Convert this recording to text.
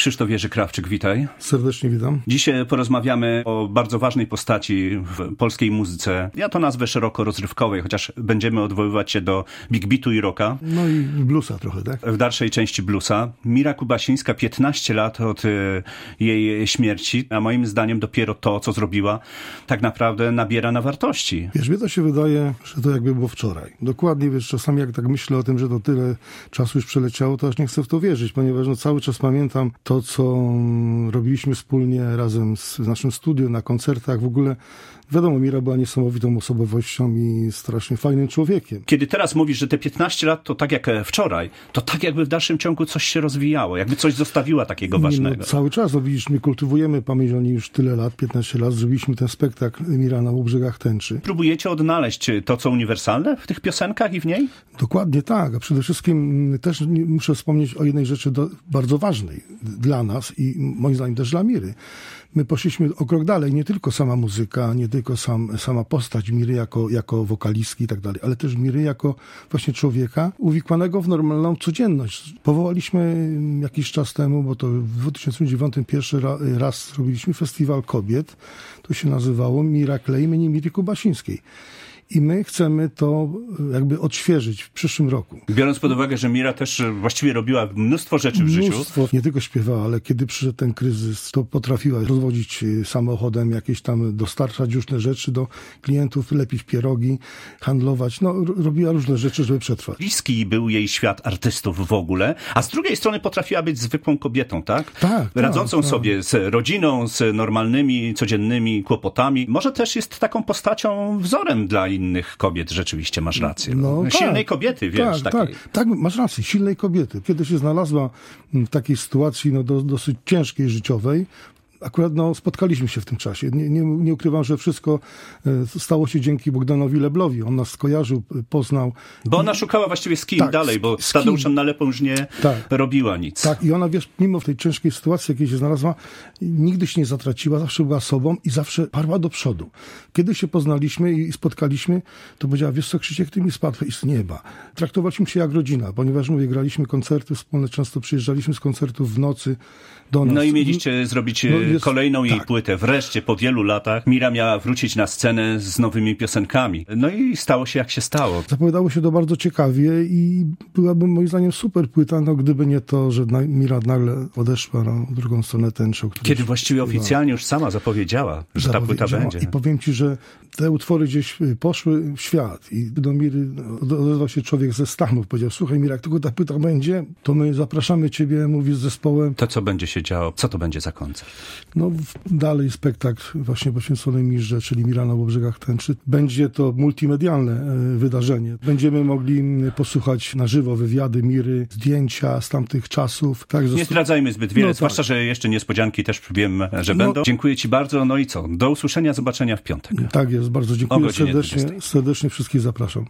Krzysztof Jerzy Krawczyk, witaj. Serdecznie witam. Dzisiaj porozmawiamy o bardzo ważnej postaci w polskiej muzyce. Ja to nazwę szeroko rozrywkowej, chociaż będziemy odwoływać się do big beatu i rocka. No i bluesa trochę, tak? W dalszej części bluesa. Mira Kubasińska, 15 lat od jej śmierci, a moim zdaniem dopiero to, co zrobiła, tak naprawdę nabiera na wartości. Wiesz, mnie to się wydaje, że to jakby było wczoraj. Dokładnie, wiesz, czasami jak tak myślę o tym, że to tyle czasu już przeleciało, to aż nie chcę w to wierzyć, ponieważ cały czas pamiętam to, co robiliśmy wspólnie razem w naszym studiu, na koncertach. W ogóle, wiadomo, Mira była niesamowitą osobowością i strasznie fajnym człowiekiem. Kiedy teraz mówisz, że te 15 lat to tak jak wczoraj, to tak jakby w dalszym ciągu coś się rozwijało, jakby coś zostawiła takiego ważnego. No, cały czas, widzisz, my kultywujemy pamięć o niej już tyle lat, 15 lat, zrobiliśmy ten spektakl Mira na Brzegach Tęczy. Próbujecie odnaleźć to, co uniwersalne w tych piosenkach i w niej? Dokładnie tak, a przede wszystkim też muszę wspomnieć o jednej rzeczy bardzo ważnej dla nas i moim zdaniem też dla Miry. My poszliśmy o krok dalej, nie tylko sama muzyka, nie tylko sama postać Miry jako wokalistki i tak dalej, ale też Miry jako właśnie człowieka uwikłanego w normalną codzienność. Powołaliśmy jakiś czas temu, bo to w 2009 pierwszy raz robiliśmy festiwal kobiet, to się nazywało Miracle imieni Miry Kubasińskiej. I my chcemy to jakby odświeżyć w przyszłym roku. Biorąc pod uwagę, że Mira też właściwie robiła mnóstwo rzeczy w życiu. Nie tylko śpiewała, ale kiedy przyszedł ten kryzys, to potrafiła rozwozić samochodem, jakieś tam dostarczać różne rzeczy do klientów, lepić pierogi, handlować. No, robiła różne rzeczy, żeby przetrwać. Bliski był jej świat artystów w ogóle, a z drugiej strony potrafiła być zwykłą kobietą, tak? Tak. Radzącą sobie z rodziną, z normalnymi, codziennymi kłopotami. Może też jest taką postacią wzorem dla innych kobiet, rzeczywiście masz rację. No, silnej kobiety, wiesz. Tak, masz rację, silnej kobiety. Kiedy się znalazła w takiej sytuacji dosyć ciężkiej, życiowej, akurat spotkaliśmy się w tym czasie. Nie ukrywam, że wszystko stało się dzięki Bogdanowi Leblowi. On nas skojarzył, poznał. Bo ona szukała właściwie z kim dalej, bo z Tadeuszem Nalepą już nie robiła nic. Tak, i ona, wiesz, mimo w tej ciężkiej sytuacji, jakiej się znalazła, nigdy się nie zatraciła, zawsze była sobą i zawsze parła do przodu. Kiedy się poznaliśmy i spotkaliśmy, to powiedziała, wiesz co, Krzysiek, ty mi spadł z nieba. Traktowaliśmy się jak rodzina, ponieważ, graliśmy koncerty wspólne, często przyjeżdżaliśmy z koncertów w nocy do nas. No i mieliście zrobić kolejną jej płytę. Wreszcie po wielu latach Mira miała wrócić na scenę z nowymi piosenkami. No i stało się jak się stało. Zapowiadało się to bardzo ciekawie i byłaby moim zdaniem super płyta, gdyby nie to, że Mira nagle odeszła na drugą stronę tęczą. Kiedy właściwie oficjalnie już sama zapowiedziała, że ta płyta będzie. I powiem ci, że te utwory gdzieś poszły w świat i do Miry odezwał się człowiek ze Stanów. Powiedział, słuchaj Mira, jak tylko ta płyta będzie, to my zapraszamy ciebie, mówi z zespołem. To co będzie się działo? Co to będzie za koncert? Dalej spektakl właśnie poświęcony Mirze, czyli Mira na Brzegach Tęczy. Będzie to multimedialne wydarzenie. Będziemy mogli posłuchać na żywo wywiady Miry, zdjęcia z tamtych czasów. Tak, nie zdradzajmy zbyt wiele, zwłaszcza, że jeszcze niespodzianki też wiem, że będą. Dziękuję ci bardzo. No i co? Do usłyszenia, zobaczenia w piątek. Tak jest, bardzo dziękuję. Serdecznie wszystkich zapraszam.